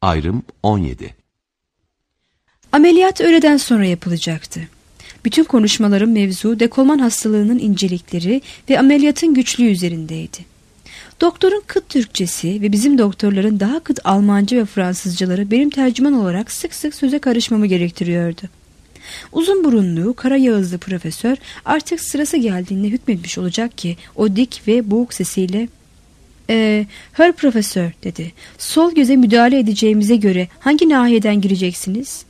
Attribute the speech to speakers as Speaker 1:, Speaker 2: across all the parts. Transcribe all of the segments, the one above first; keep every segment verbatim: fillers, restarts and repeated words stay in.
Speaker 1: Ayrım on yedi.
Speaker 2: Ameliyat öğleden sonra yapılacaktı. Bütün konuşmaların mevzu dekolman hastalığının incelikleri ve ameliyatın güçlüğü üzerindeydi. Doktorun kıt Türkçesi ve bizim doktorların daha kıt Almanca ve Fransızcaları benim tercüman olarak sık sık söze karışmamı gerektiriyordu. Uzun burunlu, kara yağızlı profesör artık sırası geldiğinde hükmetmiş olacak ki o dik ve boğuk sesiyle Ee, Herr Profesör dedi. Sol göze müdahale edeceğimize göre hangi nahiyeden gireceksiniz?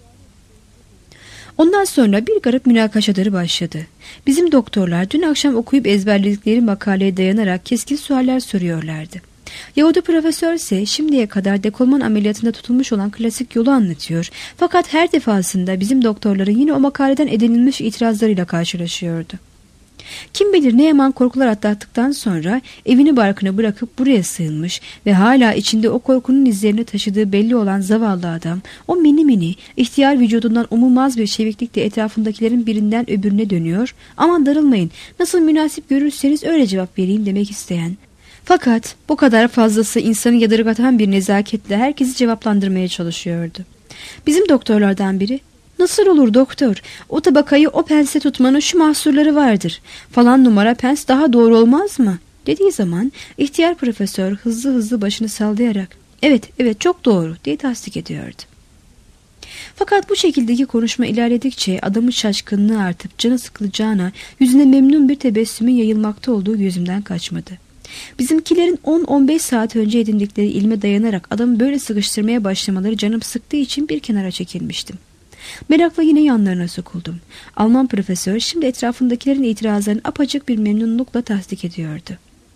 Speaker 2: Ondan sonra bir garip münakaşaları başladı. Bizim doktorlar dün akşam okuyup ezberledikleri makaleye dayanarak keskin sualler soruyorlardı. Yahudi profesör ise şimdiye kadar dekolman ameliyatında tutulmuş olan klasik yolu anlatıyor. Fakat her defasında bizim doktorların yine o makaleden edinilmiş itirazlarıyla karşılaşıyordu. Kim bilir ne yaman korkular atlattıktan sonra evini barkını bırakıp buraya sığınmış ve hala içinde o korkunun izlerini taşıdığı belli olan zavallı adam, o mini mini, ihtiyar vücudundan umulmaz bir çeviklikle etrafındakilerin birinden öbürüne dönüyor, aman darılmayın, nasıl münasip görürseniz öyle cevap vereyim demek isteyen, fakat bu kadar fazlası insanı yadırgatan bir nezaketle herkesi cevaplandırmaya çalışıyordu. Bizim doktorlardan biri, "Nasıl olur doktor? O tabakayı o pense tutmanın şu mahsurları vardır. Falan numara pens daha doğru olmaz mı?" dediği zaman ihtiyar profesör hızlı hızlı başını sallayarak "Evet, evet çok doğru" diye tasdik ediyordu. Fakat bu şekildeki konuşma ilerledikçe adamın şaşkınlığı artıp canı sıkılacağına yüzüne memnun bir tebessümün yayılmakta olduğu gözümden kaçmadı. Bizimkilerin on on beş saat önce edindikleri ilme dayanarak adamı böyle sıkıştırmaya başlamaları canım sıktığı için bir kenara çekilmiştim. Merakla yine yanlarına sokuldum. Alman profesör şimdi etrafındakilerin itirazlarını apacık bir memnunlukla tasdik ediyordu.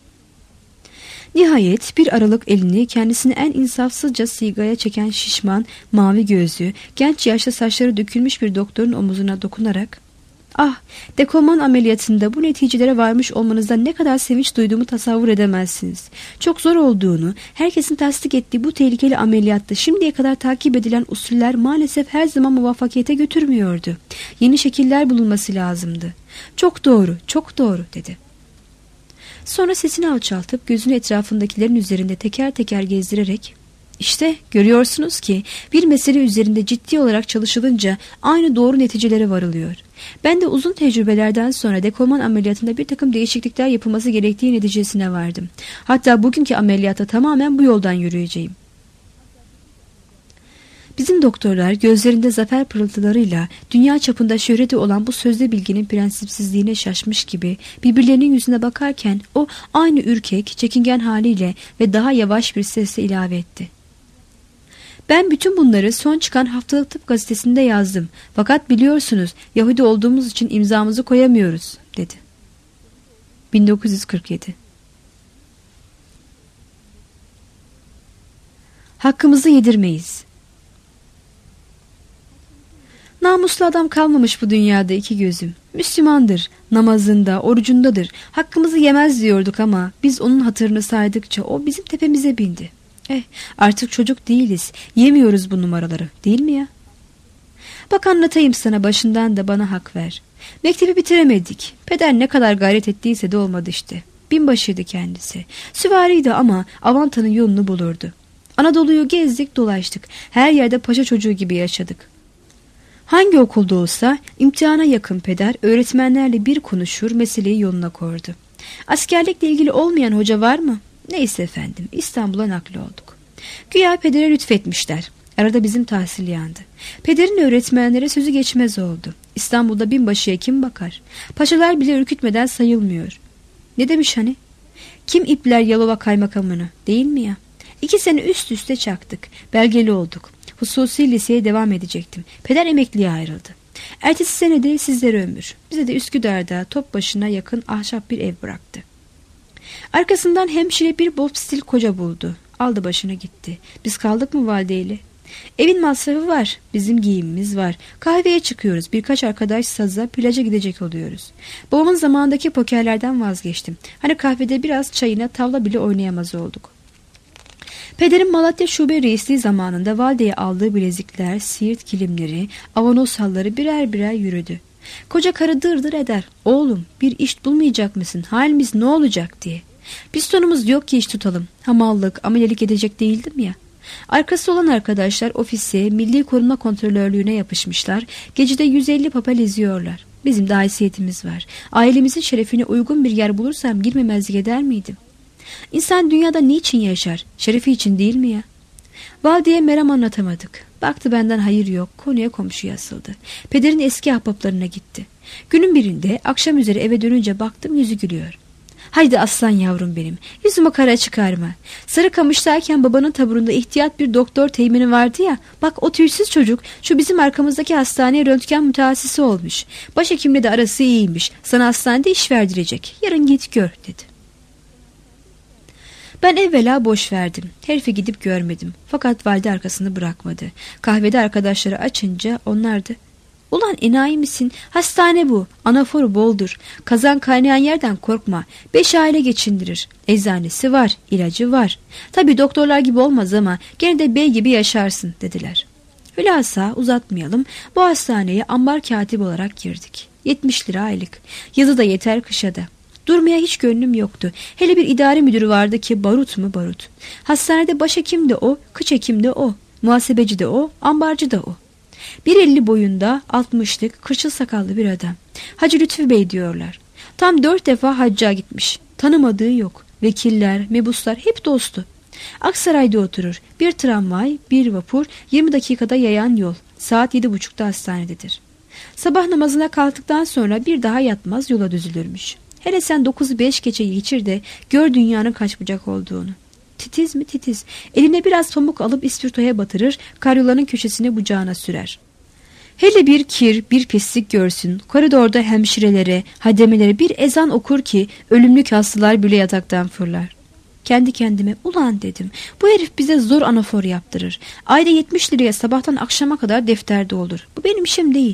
Speaker 2: Nihayet bir aralık elini kendisini en insafsızca sigaya çeken şişman, mavi gözlü, genç yaşta saçları dökülmüş bir doktorun omuzuna dokunarak "Ah, dekolman ameliyatında bu neticelere varmış olmanızdan ne kadar sevinç duyduğumu tasavvur edemezsiniz. Çok zor olduğunu, herkesin tasdik ettiği bu tehlikeli ameliyatta şimdiye kadar takip edilen usuller maalesef her zaman muvaffakiyete götürmüyordu. Yeni şekiller bulunması lazımdı. Çok doğru, çok doğru" dedi. Sonra sesini alçaltıp gözünü etrafındakilerin üzerinde teker teker gezdirerek "İşte görüyorsunuz ki bir mesele üzerinde ciddi olarak çalışılınca aynı doğru neticelere varılıyor. Ben de uzun tecrübelerden sonra dekolman ameliyatında bir takım değişiklikler yapılması gerektiği neticesine vardım. Hatta bugünkü ameliyatta tamamen bu yoldan yürüyeceğim." Bizim doktorlar gözlerinde zafer pırıltılarıyla dünya çapında şöhreti olan bu sözde bilginin prensipsizliğine şaşmış gibi birbirlerinin yüzüne bakarken o aynı ürkek, çekingen haliyle ve daha yavaş bir sesle ilave etti. "Ben bütün bunları son çıkan Haftalık Tıp gazetesinde yazdım. Fakat biliyorsunuz Yahudi olduğumuz için imzamızı koyamıyoruz" dedi. bin dokuz yüz kırk yedi. Hakkımızı yedirmeyiz. Namuslu adam kalmamış bu dünyada iki gözüm. Müslümandır, namazında, orucundadır. Hakkımızı yemez diyorduk ama biz onun hatırını saydıkça o bizim tepemize bindi. Eh, artık çocuk değiliz. Yemiyoruz bu numaraları, değil mi ya? Bak anlatayım sana, başından da bana hak ver. Mektebi bitiremedik. Peder ne kadar gayret ettiyse de olmadı işte. Binbaşıydı kendisi. Süvariydi ama Avanta'nın yolunu bulurdu. Anadolu'yu gezdik dolaştık. Her yerde paşa çocuğu gibi yaşadık. Hangi okulda olsa imtihana yakın peder öğretmenlerle bir konuşur, meseleyi yoluna koydu. Askerlikle ilgili olmayan hoca var mı? Neyse efendim, İstanbul'a nakli olduk. Güya pedere lütfetmişler. Arada bizim tahsil yandı. Pederin öğretmenlere sözü geçmez oldu. İstanbul'da binbaşıya kim bakar? Paşalar bile ürkütmeden sayılmıyor. Ne demiş hani? Kim ipler Yalova kaymakamını, değil mi ya? İki sene üst üste çaktık. Belgeli olduk. Hususi liseye devam edecektim. Peder emekliye ayrıldı. Ertesi sene de sizlere ömür. Bize de Üsküdar'da top başına yakın ahşap bir ev bıraktı. Arkasından hemşire bir bob stil koca buldu. Aldı başına gitti. Biz kaldık mı valideyle? Evin masrafı var. Bizim giyimimiz var. Kahveye çıkıyoruz. Birkaç arkadaş saza, plaja gidecek oluyoruz. Babamın zamanındaki pokerlerden vazgeçtim. Hani kahvede biraz çayına tavla bile oynayamaz olduk. Pederin Malatya Şube Reisliği zamanında valideye aldığı bilezikler, siirt kilimleri, avanos halları birer birer yürüdü. Koca karı dırdır eder. Oğlum bir iş bulmayacak mısın? Halimiz ne olacak diye. Pistonumuz yok ki iş tutalım. Hamallık, amelelik edecek değildim ya. Arkası olan arkadaşlar ofise, milli koruma kontrolörlüğüne yapışmışlar. Gecede yüz elli papel izliyorlar. Bizim de haysiyetimiz var. Ailemizin şerefine uygun bir yer bulursam girmemezlik eder miydim? İnsan dünyada niçin yaşar? Şerefi için değil mi ya? Valideye meram anlatamadık. Baktı benden hayır yok. Konuya komşuya asıldı. Pederin eski ahbaplarına gitti. Günün birinde akşam üzeri eve dönünce baktım yüzü gülüyor. Haydi aslan yavrum benim. Yüzüme kara çıkarma. Sarıkamış'tayken babanın taburunda ihtiyat bir doktor teğmeni vardı ya. Bak o tüysüz çocuk şu bizim arkamızdaki hastaneye röntgen mütehassısı olmuş. Başhekimle de arası iyiymiş. Sana hastanede iş verdirecek. Yarın git gör dedi. Ben evvela boş verdim. Herifi gidip görmedim. Fakat valide arkasını bırakmadı. Kahvede arkadaşları açınca onlar da "Ulan enayi misin? Hastane bu. Anaforu boldur. Kazan kaynayan yerden korkma. Beş aile geçindirir. Eczanesi var, ilacı var. Tabii doktorlar gibi olmaz ama gene de bey gibi yaşarsın" dediler. Hülasa uzatmayalım. Bu hastaneye ambar katibi olarak girdik. yetmiş lira aylık. Yazı da yeter, kışa da. Durmaya hiç gönlüm yoktu. Hele bir idare müdürü vardı ki barut mu barut. Hastanede başhekim de o, kıç hekim de o. Muhasebeci de o, ambarcı da o. bir elli boyunda, altmışlık, kırçıl sakallı bir adam. Hacı Lütfü Bey diyorlar. Tam dört defa hacca gitmiş. Tanımadığı yok. Vekiller, mebuslar hep dostu. Aksaray'da oturur. Bir tramvay, bir vapur, yirmi dakikada yayan yol. Saat yedi buçukta hastanededir. Sabah namazına kalktıktan sonra bir daha yatmaz, yola düzülürmüş. Hele sen dokuzu beş geçeyi geçir de gör dünyanın kaç bucak olduğunu. Titiz mi titiz. Eline biraz pamuk alıp ispirtoya batırır, karyolanın köşesine bucağına sürer. Hele bir kir, bir pislik görsün. Koridorda hemşirelere, hademelere bir ezan okur ki ölümlük hastalar bile yataktan fırlar. Kendi kendime ulan dedim. Bu herif bize zor anafor yaptırır. Ayda yetmiş liraya sabahtan akşama kadar defterde olur. Bu benim işim değil.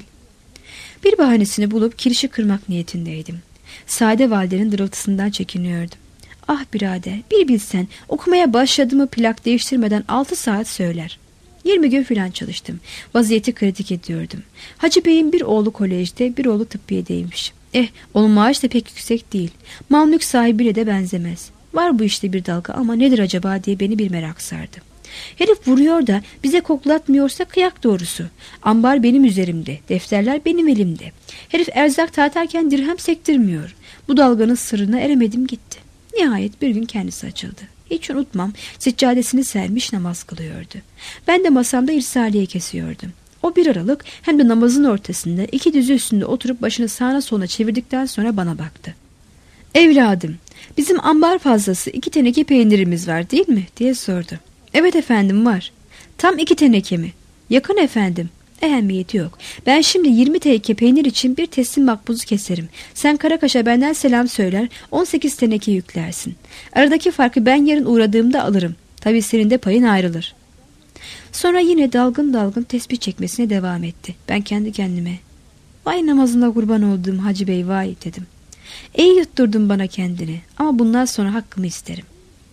Speaker 2: Bir bahanesini bulup kirişi kırmak niyetindeydim. Sade validenin dırıltısından çekiniyordum. Ah birader, bir bilsen okumaya başladığımı plak değiştirmeden altı saat söyler. yirmi gün filan çalıştım. Vaziyeti kritik ediyordum. Hacı Bey'in bir oğlu kolejde, bir oğlu tıbbiyedeymiş. Eh, onun maaşı da pek yüksek değil. Mal mülk sahibiyle de benzemez. Var bu işte bir dalga ama nedir acaba diye beni bir merak sardı. Herif vuruyor da bize koklatmıyorsa kıyak doğrusu. Ambar benim üzerimde, defterler benim elimde. Herif erzak tartarken dirhem sektirmiyor. Bu dalganın sırrına eremedim gitti. Nihayet bir gün kendisi açıldı. Hiç unutmam, seccadesini sermiş namaz kılıyordu. Ben de masamda irsaliye kesiyordum. O bir aralık hem de namazın ortasında iki dizi üstünde oturup başını sağına soluna çevirdikten sonra bana baktı. "Evladım, bizim ambar fazlası iki teneke peynirimiz var değil mi?" diye sordu. "Evet efendim, var." "Tam iki teneke mi?" "Yakın efendim." "Ehemmiyeti yok. Ben şimdi yirmi teneke peynir için bir teslim makbuzu keserim. Sen Karakaş'a benden selam söyler, on sekiz teneke yüklersin. Aradaki farkı ben yarın uğradığımda alırım. Tabii senin de payın ayrılır." Sonra yine dalgın dalgın tesbih çekmesine devam etti. Ben kendi kendime, "Vay namazına kurban olduğum Hacı Bey vay" dedim. "İyi yutturdun bana kendini ama bundan sonra hakkımı isterim."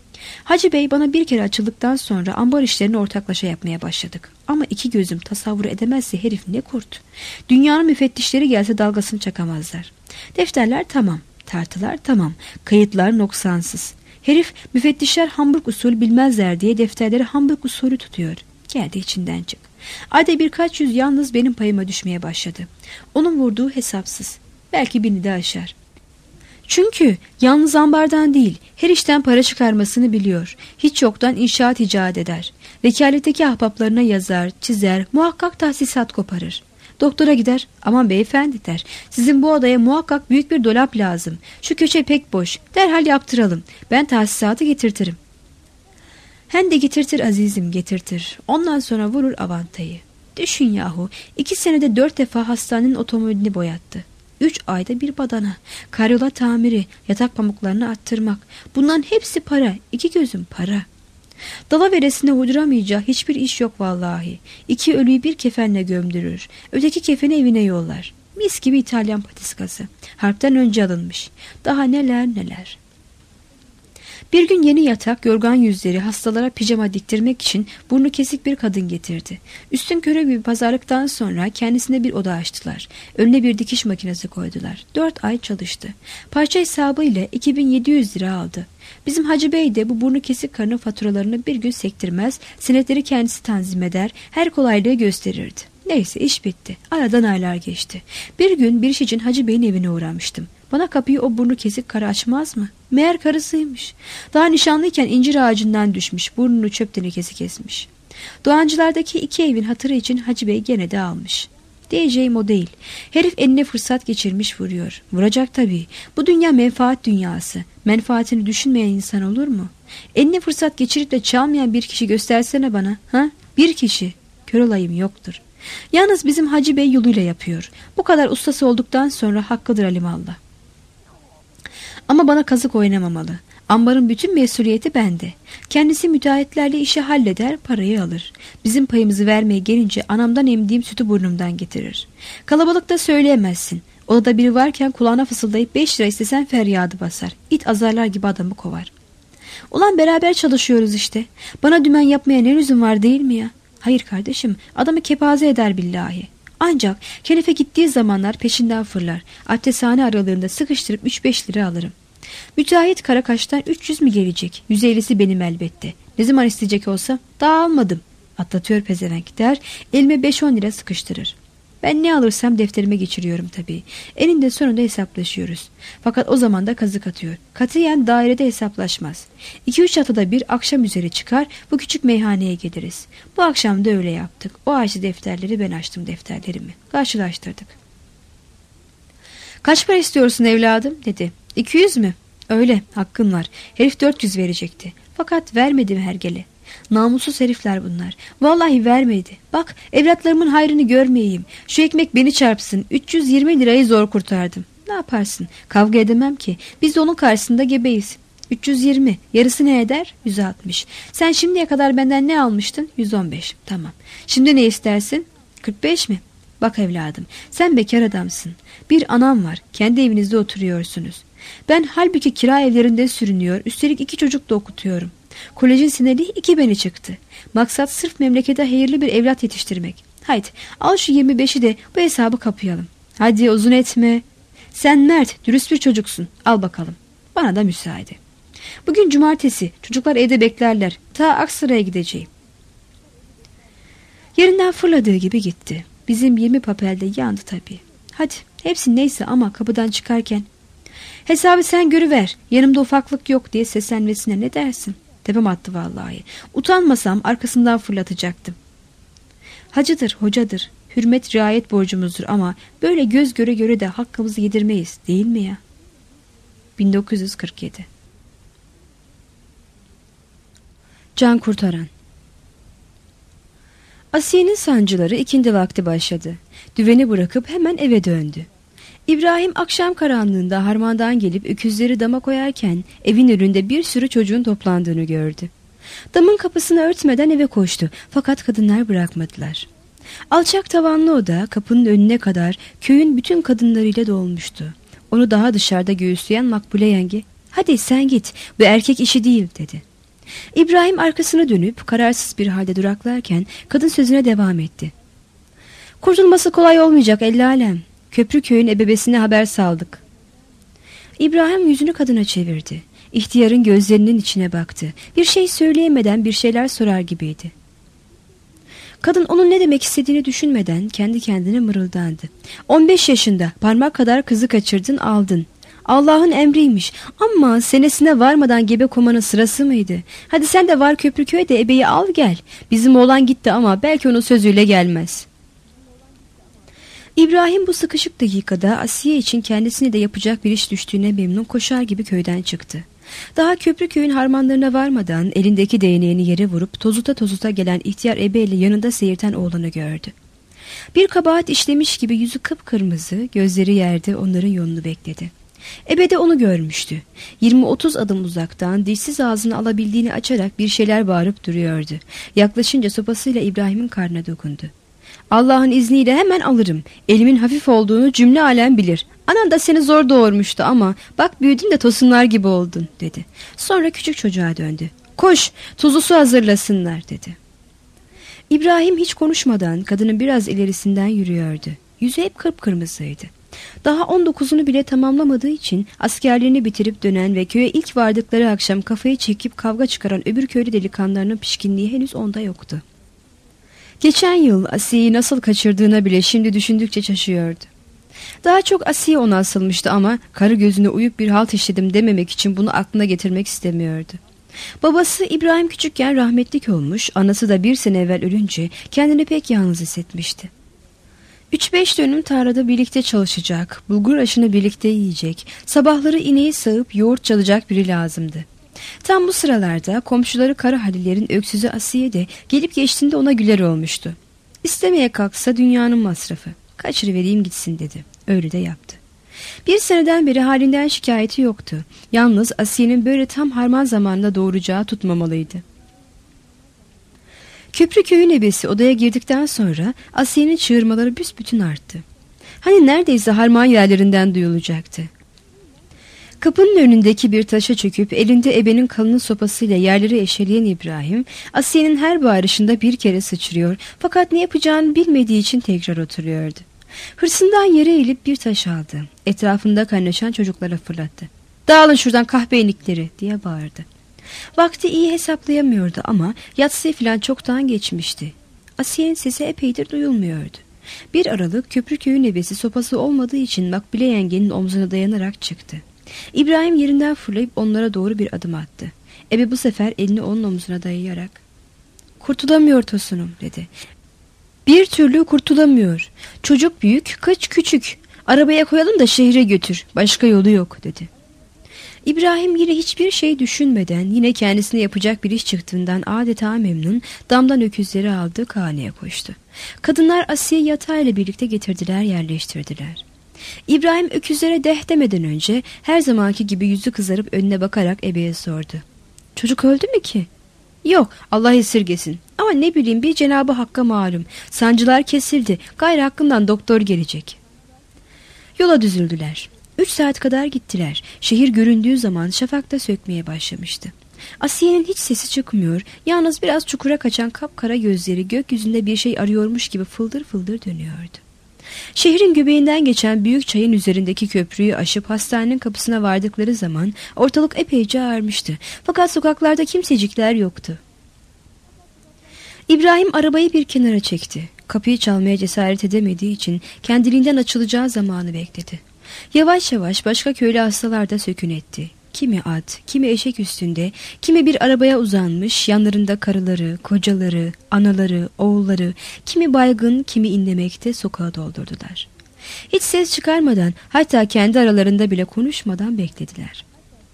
Speaker 2: Hacı Bey bana bir kere açıldıktan sonra ambar işlerini ortaklaşa yapmaya başladık. Ama iki gözüm tasavvur edemezse herif ne kurt. Dünyanın müfettişleri gelse dalgasını çakamazlar. Defterler tamam, tartılar tamam, kayıtlar noksansız. Herif müfettişler Hamburg usulü bilmezler diye defterleri Hamburg usulü tutuyor. Geldi içinden çık. Ayda birkaç yüz yalnız benim payıma düşmeye başladı. Onun vurduğu hesapsız. Belki birini de aşar. Çünkü yalnız ambardan değil, her işten para çıkarmasını biliyor. Hiç yoktan inşaat icat eder. Vekaletteki ahbaplarına yazar, çizer, muhakkak tahsisat koparır. Doktora gider, "Aman beyefendi" der, "sizin bu odaya muhakkak büyük bir dolap lazım. Şu köşe pek boş, derhal yaptıralım. Ben tahsisatı getirtirim." Hem de getirtir azizim, getirtir. Ondan sonra vurur avantayı. Düşün yahu, iki senede dört defa hastanenin otomobilini boyattı. Üç ayda bir badana, karyola tamiri, yatak pamuklarını attırmak. Bunların hepsi para, iki gözüm para. Dalaveresine uyduramayacağı hiçbir iş yok vallahi. İki ölüyü bir kefenle gömdürür. Öteki kefeni evine yollar. Mis gibi İtalyan patiskası. Harpten önce alınmış. Daha neler neler. Bir gün yeni yatak, yorgan yüzleri hastalara pijama diktirmek için burnu kesik bir kadın getirdi. Üstünkörü bir pazarlıktan sonra kendisine bir oda açtılar. Önüne bir dikiş makinesi koydular. Dört ay çalıştı. Parça hesabı ile iki bin yedi yüz lira aldı. Bizim Hacı Bey de bu burnu kesik karının faturalarını bir gün sektirmez, senetleri kendisi tanzim eder, her kolaylığı gösterirdi. Neyse iş bitti. Aradan aylar geçti. Bir gün bir iş için Hacı Bey'in evine uğramıştım. Bana kapıyı o burnu kesik karı açmaz mı? Meğer karısıymış. Daha nişanlıyken incir ağacından düşmüş, burnunu çöp tenekesi kesmiş. Doğancılardaki iki evin hatırı için Hacı Bey gene de almış. Diyeceğim o değil. Herif eline fırsat geçirmiş vuruyor. Vuracak tabii. Bu dünya menfaat dünyası. Menfaatini düşünmeyen insan olur mu? Eline fırsat geçirip de çalmayan bir kişi göstersene bana. Ha? Bir kişi. Kör olayım yoktur. Yalnız bizim Hacı Bey yoluyla yapıyor. Bu kadar ustası olduktan sonra hakkıdır alimallah. Ama bana kazık oynamamalı. Ambarın bütün mesuliyeti bende. Kendisi müteahhitlerle işi halleder, parayı alır. Bizim payımızı vermeye gelince anamdan emdiğim sütü burnumdan getirir. Kalabalıkta söyleyemezsin. Odada biri varken kulağına fısıldayıp beş lira istesen feryadı basar. İt azarlar gibi adamı kovar. Ulan beraber çalışıyoruz işte. Bana dümen yapmaya ne lüzum var değil mi ya? Hayır kardeşim, adamı kepaze eder billahi. Ancak kelife gittiği zamanlar peşinden fırlar. Abdesthane aralarında sıkıştırıp üç beş lira alırım. Müteahhit Karakaş'tan üç yüz mü gelecek? yüz ellisi benim elbette. Ne zaman isteyecek olsa daha almadım. Atlatıyor pezevenk der, elime beş on lira sıkıştırır. Ben ne alırsam defterime geçiriyorum tabii. Eninde sonunda hesaplaşıyoruz. Fakat o zaman da kazık atıyor. Katiyen dairede hesaplaşmaz. İki üç haftada bir akşam üzeri çıkar, bu küçük meyhaneye geliriz. Bu akşam da öyle yaptık. O açtı defterleri, ben açtım defterlerimi. Karşılaştırdık. Kaç para istiyorsun evladım dedi. İki yüz mü? Öyle, hakkın var. Herif dört yüz verecekti. Fakat vermedim hergele. Namussuz herifler bunlar. Vallahi vermedi. Bak, evlatlarımın hayrını görmeyeyim. Şu ekmek beni çarpsın. üç yüz yirmi lirayı zor kurtardım. Ne yaparsın? Kavga edemem ki. Biz de onun karşısında gebeyiz. üç yüz yirmi. Yarısı ne eder? yüz altmış. Sen şimdiye kadar benden ne almıştın? yüz on beş. Tamam. Şimdi ne istersin? kırk beş mi? Bak evladım, sen bekar adamsın. Bir anam var. Kendi evinizde oturuyorsunuz. Ben halbuki kira evlerinde sürünüyor. Üstelik iki çocuk da okutuyorum. Kolejin sineli iki beni çıktı. Maksat sırf memlekete hayırlı bir evlat yetiştirmek. Haydi al şu yirmi beşi de bu hesabı kapayalım. Hadi uzun etme. Sen mert, dürüst bir çocuksun. Al bakalım. Bana da müsaade. Bugün cumartesi. Çocuklar evde beklerler. Ta Aksaray'a gideceğim. Yerinden fırladığı gibi gitti. Bizim yirmi papel de yandı tabii. Hadi hepsi neyse ama kapıdan çıkarken hesabı sen görüver, yanımda ufaklık yok diye seslenmesine ne dersin? Tepem attı vallahi. Utanmasam arkasından fırlatacaktım. Hacıdır, hocadır. Hürmet riayet borcumuzdur ama böyle göz göre göre de hakkımızı yedirmeyiz değil mi ya? bin dokuz yüz kırk yedi. Can kurtaran. Asiye'nin sancıları ikindi vakti başladı. Düveni bırakıp hemen eve döndü. İbrahim akşam karanlığında harmandan gelip öküzleri dama koyarken evin önünde bir sürü çocuğun toplandığını gördü. Damın kapısını örtmeden eve koştu fakat kadınlar bırakmadılar. Alçak tavanlı oda kapının önüne kadar köyün bütün kadınlarıyla dolmuştu. Onu daha dışarıda göğüsleyen Makbule yenge, "Hadi sen git, bu erkek işi değil," dedi. İbrahim arkasına dönüp kararsız bir halde duraklarken kadın sözüne devam etti. "Kurtulması kolay olmayacak ellalem. Köprüköy'ün ebebesine haber saldık." İbrahim yüzünü kadına çevirdi. İhtiyarın gözlerinin içine baktı. Bir şey söyleyemeden bir şeyler sorar gibiydi. Kadın onun ne demek istediğini düşünmeden kendi kendine mırıldandı. on beş yaşında parmak kadar kızı kaçırdın aldın. Allah'ın emriymiş ama senesine varmadan gebe komanın sırası mıydı? Hadi sen de var Köprüköy'de ebeyi al gel. Bizim oğlan gitti ama belki onun sözüyle gelmez. İbrahim bu sıkışık dakikada Asiye için kendisine de yapacak bir iş düştüğüne memnun koşar gibi köyden çıktı. Daha Köprüköy'ün harmanlarına varmadan elindeki değneğini yere vurup tozuta tozuta gelen ihtiyar ebeyle yanında seyirten oğlanı gördü. Bir kabahat işlemiş gibi yüzü kıpkırmızı, gözleri yerde onların yolunu bekledi. Ebe de onu görmüştü. yirmi otuz adım uzaktan dişsiz ağzını alabildiğini açarak bir şeyler bağırıp duruyordu. Yaklaşınca sopasıyla İbrahim'in karnına dokundu. "Allah'ın izniyle hemen alırım. Elimin hafif olduğunu cümle alem bilir. Anan da seni zor doğurmuştu ama bak büyüdün de tosunlar gibi oldun dedi. Sonra küçük çocuğa döndü. Koş, tuzlu su hazırlasınlar dedi. İbrahim hiç konuşmadan kadının biraz ilerisinden yürüyordu. Yüzü hep kıpkırmızıydı. Daha on dokuzunu bile tamamlamadığı için askerliğini bitirip dönen ve köye ilk vardıkları akşam kafayı çekip kavga çıkaran öbür köylü delikanlılarının pişkinliği henüz onda yoktu. Geçen yıl Asiye'yi nasıl kaçırdığına bile şimdi düşündükçe şaşıyordu. Daha çok Asiye ona asılmıştı ama karı gözüne uyup bir halt işledim dememek için bunu aklına getirmek istemiyordu. Babası İbrahim küçükken rahmetlik olmuş, anası da bir sene evvel ölünce kendini pek yalnız hissetmişti. Üç beş dönüm tarlada birlikte çalışacak, bulgur aşını birlikte yiyecek, sabahları ineği sağıp yoğurt çalacak biri lazımdı. Tam bu sıralarda komşuları Kara Haliller'in öksüzü Asiye de gelip geçtiğinde ona güler olmuştu. İstemeye kalksa dünyanın masrafı, kaçırıvereyim gitsin dedi. Öyle de yaptı. Bir seneden beri halinden şikayeti yoktu. Yalnız Asiye'nin böyle tam harman zamanında doğuracağı tutmamalıydı. Köprü köyün ebesi odaya girdikten sonra Asiye'nin çığırmaları büsbütün arttı. Hani neredeyse harman yerlerinden duyulacaktı. Kapının önündeki bir taşa çöküp elinde ebenin kalın sopasıyla yerleri eşeleyen İbrahim, Asiye'nin her bağırışında bir kere sıçrıyor fakat ne yapacağını bilmediği için tekrar oturuyordu. Hırsından yere eğilip bir taş aldı. Etrafında kaynaşan çocuklara fırlattı. "Dağılın şuradan kahpeynikleri!" diye bağırdı. Vakti iyi hesaplayamıyordu ama yatsıyı filan çoktan geçmişti. Asiye'nin sesi epeydir duyulmuyordu. Bir aralık köprü köyün ebesi sopası olmadığı için Makbule yengenin omzuna dayanarak çıktı. İbrahim yerinden fırlayıp onlara doğru bir adım attı. Ebe bu sefer elini onun omzuna dayayarak "Kurtulamıyor Tosunum" dedi. "Bir türlü kurtulamıyor. Çocuk büyük, kıç küçük. Arabaya koyalım da şehre götür. Başka yolu yok" dedi. İbrahim yine hiçbir şey düşünmeden, yine kendisine yapacak bir iş çıktığından adeta memnun, damdan öküzleri aldı, haneye koştu. Kadınlar Asiye yatağıyla birlikte getirdiler, yerleştirdiler. İbrahim öküzlere deh demeden önce her zamanki gibi yüzü kızarıp önüne bakarak ebeye sordu. "Çocuk öldü mü ki?" "Yok, Allah esirgesin. Ama ne bileyim, bir Cenab-ı Hakk'a malum. Sancılar kesildi, gayrı hakkından doktor gelecek." Yola düzüldüler. Üç saat kadar gittiler. Şehir göründüğü zaman şafak da sökmeye başlamıştı. Asiye'nin hiç sesi çıkmıyor, yalnız biraz çukura kaçan kapkara gözleri gökyüzünde bir şey arıyormuş gibi fıldır fıldır dönüyordu. Şehrin göbeğinden geçen büyük çayın üzerindeki köprüyü aşıp hastanenin kapısına vardıkları zaman ortalık epeyce ağarmıştı. Fakat sokaklarda kimsecikler yoktu. İbrahim arabayı bir kenara çekti. Kapıyı çalmaya cesaret edemediği için kendiliğinden açılacağı zamanı bekledi. Yavaş yavaş başka köylü hastalar da sökün etti. Kimi at, kimi eşek üstünde, kimi bir arabaya uzanmış, yanlarında karıları, kocaları, anaları, oğulları, kimi baygın, kimi inlemekte sokağa doldurdular. Hiç ses çıkarmadan, hatta kendi aralarında bile konuşmadan beklediler.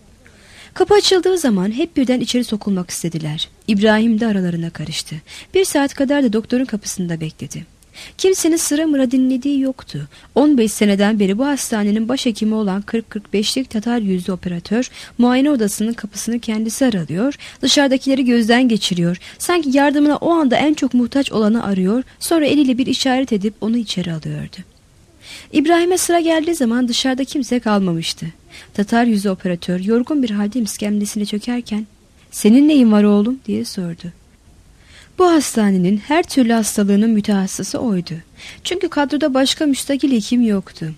Speaker 2: Kapı açıldığı zaman hep birden içeri sokulmak istediler. İbrahim de aralarına karıştı. Bir saat kadar da doktorun kapısında bekledi. Kimsenin sıra mıra dinlediği yoktu. on beş seneden beri bu hastanenin başhekimi olan kırk kırk beşlik Tatar yüzlü operatör muayene odasının kapısını kendisi aralıyor, dışarıdakileri gözden geçiriyor, sanki yardımına o anda en çok muhtaç olanı arıyor, sonra eliyle bir işaret edip onu içeri alıyordu. İbrahim'e sıra geldiği zaman dışarıda kimse kalmamıştı. Tatar yüzlü operatör yorgun bir halde iskemlesine çökerken "Senin neyin var oğlum?" diye sordu. Bu hastanenin her türlü hastalığının mütehassısı oydu. Çünkü kadroda başka müstakil hekim yoktu.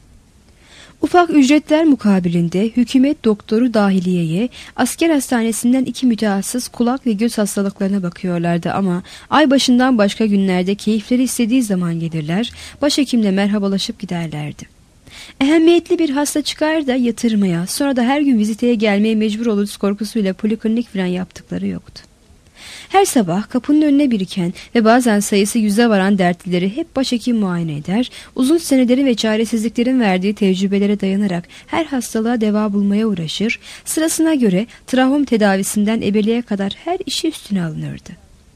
Speaker 2: Ufak ücretler mukabilinde hükümet doktoru dahiliyeye, asker hastanesinden iki mütehassıs kulak ve göz hastalıklarına bakıyorlardı ama ay başından başka günlerde keyifleri istediği zaman gelirler, başhekimle merhabalaşıp giderlerdi. Ehemmiyetli bir hasta çıkar da yatırmaya, sonra da her gün viziteye gelmeye mecbur oluruz korkusuyla poliklinik falan yaptıkları yoktu. Her sabah kapının önüne biriken ve bazen sayısı yüze varan dertlileri hep başhekim muayene eder, uzun seneleri ve çaresizliklerin verdiği tecrübelere dayanarak her hastalığa deva bulmaya uğraşır, sırasına göre travma tedavisinden ebeliğe kadar her işi üstüne alınırdı.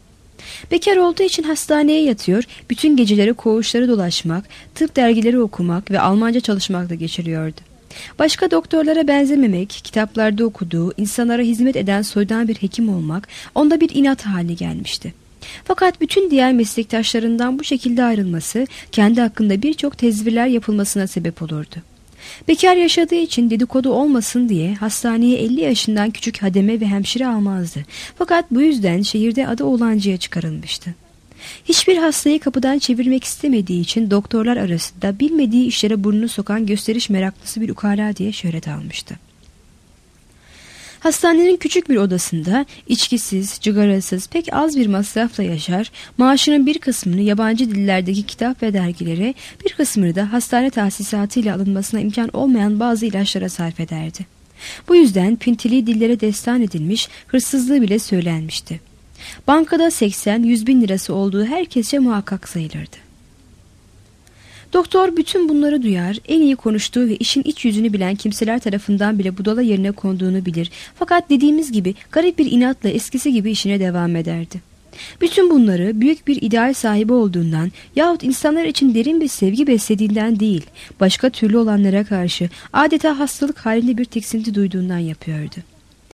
Speaker 2: Bekar olduğu için hastaneye yatıyor, bütün geceleri koğuşları dolaşmak, tıp dergileri okumak ve Almanca çalışmakla geçiriyordu. Başka doktorlara benzememek, kitaplarda okuduğu, insanlara hizmet eden soydan bir hekim olmak onda bir inat haline gelmişti. Fakat bütün diğer meslektaşlarından bu şekilde ayrılması kendi hakkında birçok tezvirler yapılmasına sebep olurdu. Bekar yaşadığı için dedikodu olmasın diye hastaneye elli yaşından küçük hademe ve hemşire almazdı. Fakat bu yüzden şehirde adı oğlancıya çıkarılmıştı. Hiçbir hastayı kapıdan çevirmek istemediği için doktorlar arasında bilmediği işlere burnunu sokan gösteriş meraklısı bir ukala diye şöhret almıştı. Hastanenin küçük bir odasında içkisiz, cıgarasız, pek az bir masrafla yaşar, maaşının bir kısmını yabancı dillerdeki kitap ve dergilere, bir kısmını da hastane tahsisatıyla alınmasına imkan olmayan bazı ilaçlara sarf ederdi. Bu yüzden pintiliği dillere destan edilmiş, hırsızlığı bile söylenmişti. Bankada seksen yüz bin lirası olduğu herkesçe muhakkak sayılırdı. Doktor bütün bunları duyar, en iyi konuştuğu ve işin iç yüzünü bilen kimseler tarafından bile budala yerine konduğunu bilir. Fakat dediğimiz gibi garip bir inatla eskisi gibi işine devam ederdi. Bütün bunları büyük bir ideal sahibi olduğundan yahut insanlar için derin bir sevgi beslediğinden değil, başka türlü olanlara karşı adeta hastalık halinde bir tiksinti duyduğundan yapıyordu.